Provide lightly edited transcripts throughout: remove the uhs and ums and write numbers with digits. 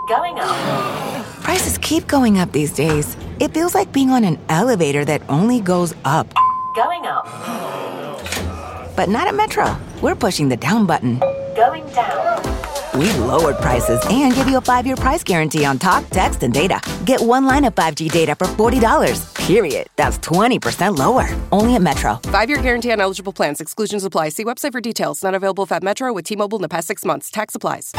Going up. Prices keep going up these days. It feels like being on an elevator that only goes up. Going up. But not at Metro. We're pushing the down button. Going down. We've lowered prices and give you a 5-year price guarantee on talk, text, and data. Get one line of 5G data for $40, period. That's 20% lower. Only at Metro. 5-year guarantee on eligible plans. Exclusions apply. See website for details. Not available at Metro with T-Mobile in the past 6 months. Tax applies.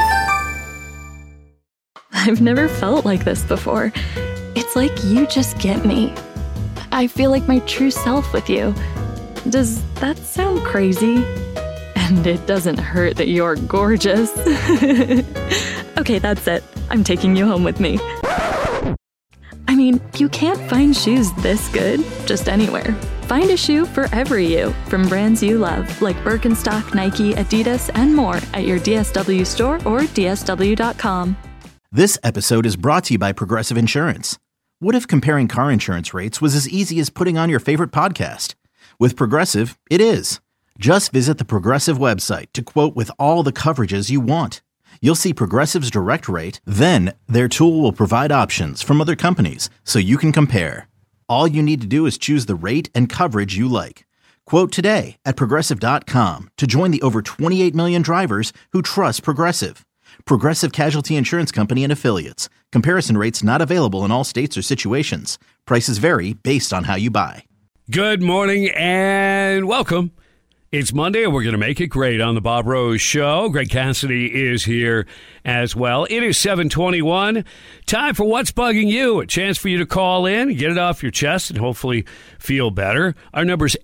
I've never felt like this before. It's like you just get me. I feel like my true self with you. Does that sound crazy? And it doesn't hurt that you're gorgeous. Okay, that's it. I'm taking you home with me. I mean, you can't find shoes this good just anywhere. Find a shoe for every you from brands you love, like Birkenstock, Nike, Adidas, and more at your DSW store or DSW.com. This episode is brought to you by Progressive Insurance. What if comparing car insurance rates was as easy as putting on your favorite podcast? With Progressive, it is. Just visit the Progressive website to quote with all the coverages you want. You'll see Progressive's direct rate, then their tool will provide options from other companies so you can compare. All you need to do is choose the rate and coverage you like. Quote today at Progressive.com to join the over 28 million drivers who trust Progressive. Progressive Casualty Insurance Company and Affiliates. Comparison rates not available in all states or situations. Prices vary based on how you buy. Good morning and welcome. It's Monday, and we're going to make it great on the Bob Rose Show. Greg Cassidy is here as well. It is 7:21. Time for What's Bugging You. A chance for you to call in, get it off your chest, and hopefully feel better. Our number is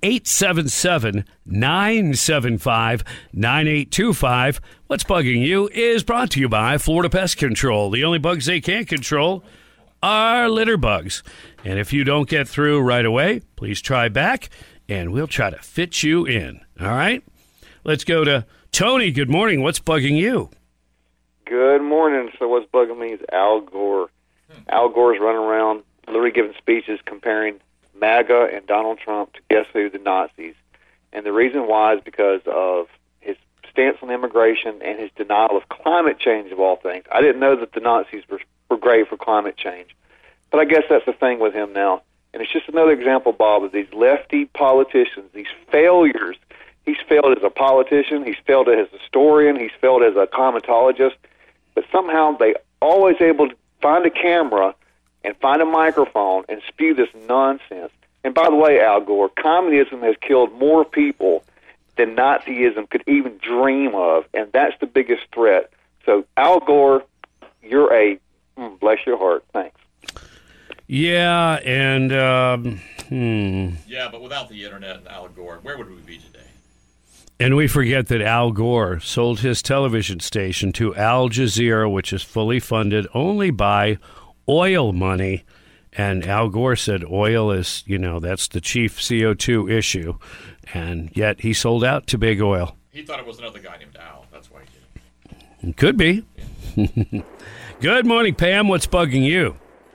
877-975-9825. What's Bugging You is brought to you by Florida Pest Control. The only bugs they can't control are litter bugs. And if you don't get through right away, please try back, and we'll try to fit you in. All right? Let's go to Tony. Good morning. What's bugging you? Good morning. So what's bugging me is Al Gore. Al Gore's running around literally giving speeches comparing MAGA and Donald Trump to guess who, the Nazis. And the reason why is because of his stance on immigration and his denial of climate change, of all things. I didn't know that the Nazis were great for climate change. But I guess that's the thing with him now. And it's just another example, Bob, of these lefty politicians, these failures. He's failed as a politician. He's failed as a historian. He's failed as a climatologist. But somehow they always able to find a camera and find a microphone and spew this nonsense. And by the way, Al Gore, communism has killed more people than Nazism could even dream of, and that's the biggest threat. So, Al Gore, you're a bless your heart. Thanks. Yeah, and yeah, but without the internet and Al Gore, where would we be today? And we forget that Al Gore sold his television station to Al Jazeera, which is fully funded only by oil money. And Al Gore said oil is, that's the chief CO2 issue. And yet he sold out to big oil. He thought it was another guy named Al. That's why he did it. Could be. Yeah. Good morning, Pam. What's bugging you?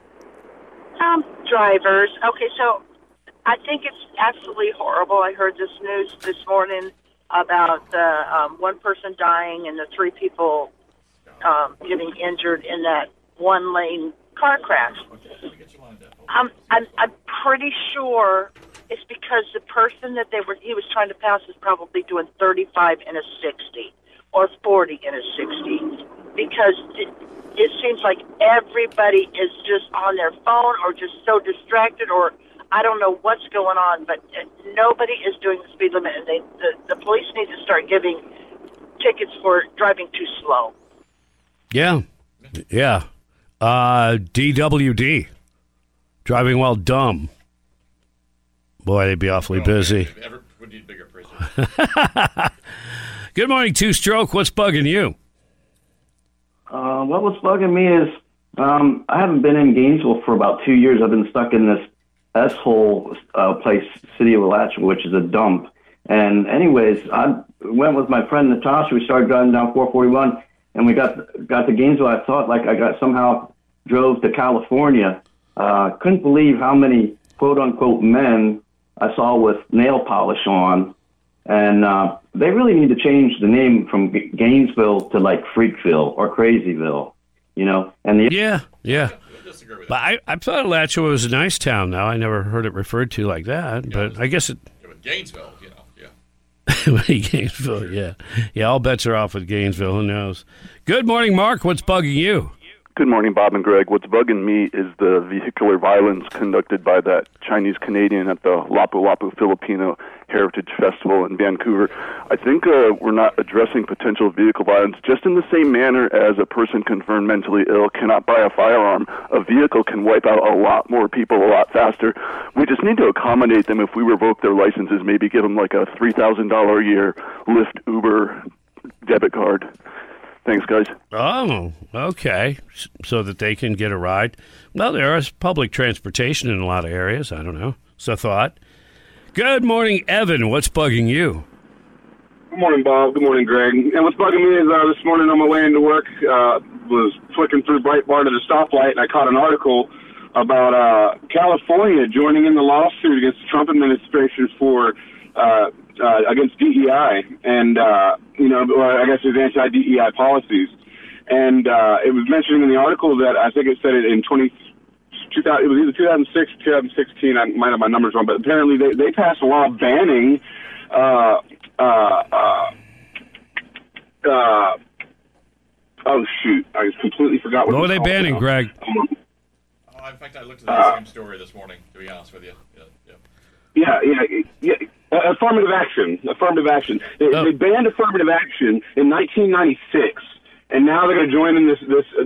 Drivers. Okay, so I think it's absolutely horrible. I heard this news this morning about the one person dying and the 3 people getting injured in that one-lane car crash. I'm pretty sure it's because the person that he was trying to pass is probably doing 35 in a 60 or 40 in a 60 because it seems like everybody is just on their phone or just so distracted, or I don't know what's going on, but nobody is doing the speed limit, and the police need to start giving tickets for driving too slow. Yeah. DWD, driving while dumb. Boy, they'd be awfully busy. We need bigger prison. Good morning, Two Stroke. What's bugging you? What was bugging me is I haven't been in Gainesville for about 2 years. I've been stuck in this S-hole place, City of Alachua, which is a dump. And anyways, I went with my friend Natasha. We started driving down 441, and we got to Gainesville. I thought like I somehow drove to California. Couldn't believe how many quote-unquote men I saw with nail polish on. And they really need to change the name from Gainesville to like Freakville or Crazyville. you know. And yeah. But I thought Alachua was a nice town. Now I never heard it referred to like that. But I guess it. With Gainesville, you know. Gainesville, yeah. All bets are off with Gainesville. Who knows? Good morning, Mark. What's bugging you? Good morning, Bob and Greg. What's bugging me is the vehicular violence conducted by that Chinese-Canadian at the Lapu-Lapu Filipino Heritage Festival in Vancouver. I think we're not addressing potential vehicle violence just in the same manner as a person confirmed mentally ill cannot buy a firearm. A vehicle can wipe out a lot more people a lot faster. We just need to accommodate them if we revoke their licenses, maybe give them like a $3,000 a year Lyft, Uber debit card. Thanks, guys. Oh, okay. So that they can get a ride. Well, there is public transportation in a lot of areas. I don't know. So thought. Good morning, Evan. What's bugging you? Good morning, Bob. Good morning, Greg. And what's bugging me is this morning on my way into work, was flicking through Breitbart at a stoplight, and I caught an article about California joining in the lawsuit against the Trump administration for against DEI and, I guess it's anti-DEI policies. And it was mentioning in the article that I think it said it in 2000, it was either 2006 or 2016, I might have my numbers wrong, but apparently they passed a law banning oh, shoot. I completely forgot what were they banning, Greg? In fact, I looked at the same story this morning, to be honest with you. Yeah. Affirmative action. They banned affirmative action in 1996, and now they're going to join in this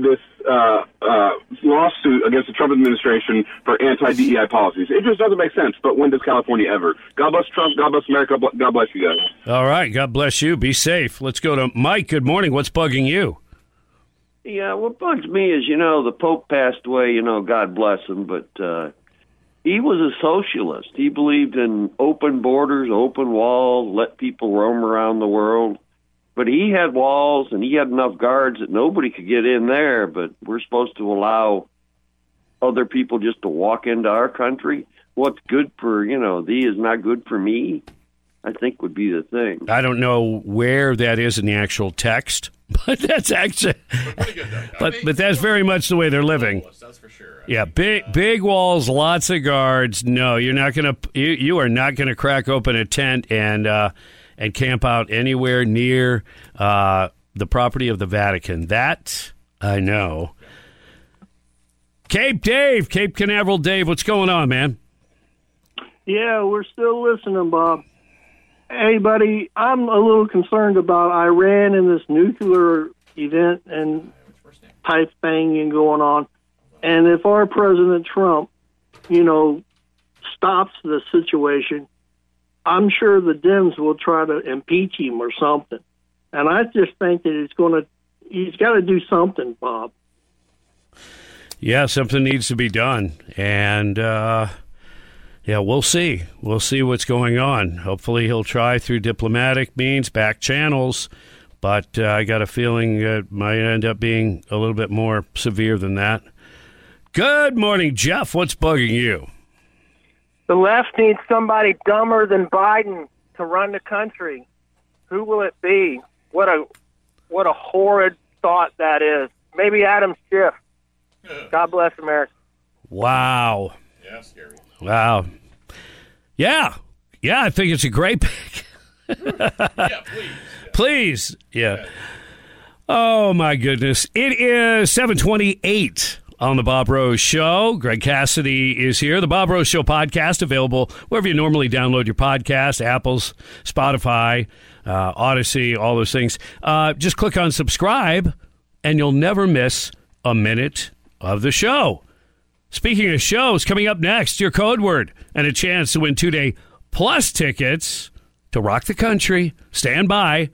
lawsuit against the Trump administration for anti-DEI policies. It just doesn't make sense, but when does California ever? God bless Trump, God bless America, God bless you guys. All right, God bless you. Be safe. Let's go to Mike. Good morning. What's bugging you? Yeah, what bugs me is, the Pope passed away, God bless him, but he was a socialist. He believed in open borders, open walls, let people roam around the world. But he had walls, and he had enough guards that nobody could get in there, but we're supposed to allow other people just to walk into our country. What's good for, thee is not good for me, I think would be the thing. I don't know where that is in the actual text, but that's actually, but that's very much the way they're living. That's for sure. Yeah, big walls, lots of guards. No, you're not going to. You are not going to crack open a tent and camp out anywhere near the property of the Vatican. That I know. Cape Canaveral Dave, what's going on, man? Yeah, we're still listening, Bob. Hey, buddy, I'm a little concerned about Iran and this nuclear event and type thing going on. And if our President Trump, stops the situation, I'm sure the Dems will try to impeach him or something. And I just think that he's got to do something, Bob. Yeah, something needs to be done. And, we'll see. We'll see what's going on. Hopefully he'll try through diplomatic means, back channels. But I got a feeling it might end up being a little bit more severe than that. Good morning, Jeff. What's bugging you? The left needs somebody dumber than Biden to run the country. Who will it be? What a horrid thought that is. Maybe Adam Schiff. God bless America. Wow. Yeah, scary. Wow. Yeah, I think it's a great pick. Yeah, please. Yeah. Oh, my goodness. It is 7:28 on the Bob Rose Show. Greg Cassidy is here. The Bob Rose Show podcast available wherever you normally download your podcast, Apple's, Spotify, Odyssey, all those things. Just click on subscribe, and you'll never miss a minute of the show. Speaking of shows, coming up next, your code word and a chance to win 2-day plus tickets to rock the country. Stand by.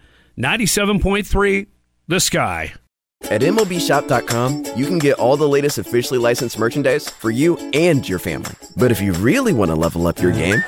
97.3 The Sky. At MLBshop.com, you can get all the latest officially licensed merchandise for you and your family. But if you really want to level up your game,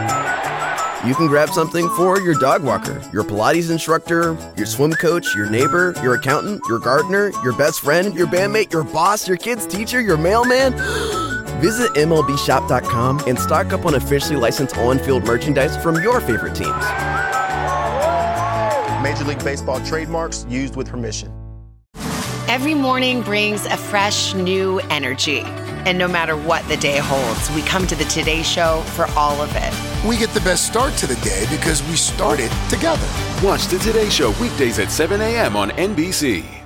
you can grab something for your dog walker, your Pilates instructor, your swim coach, your neighbor, your accountant, your gardener, your best friend, your bandmate, your boss, your kid's teacher, your mailman. Visit MLBshop.com and stock up on officially licensed on-field merchandise from your favorite teams. Major League Baseball trademarks used with permission. Every morning brings a fresh, new energy. And no matter what the day holds, we come to the Today Show for all of it. We get the best start to the day because we started together. Watch the Today Show weekdays at 7 a.m. on NBC.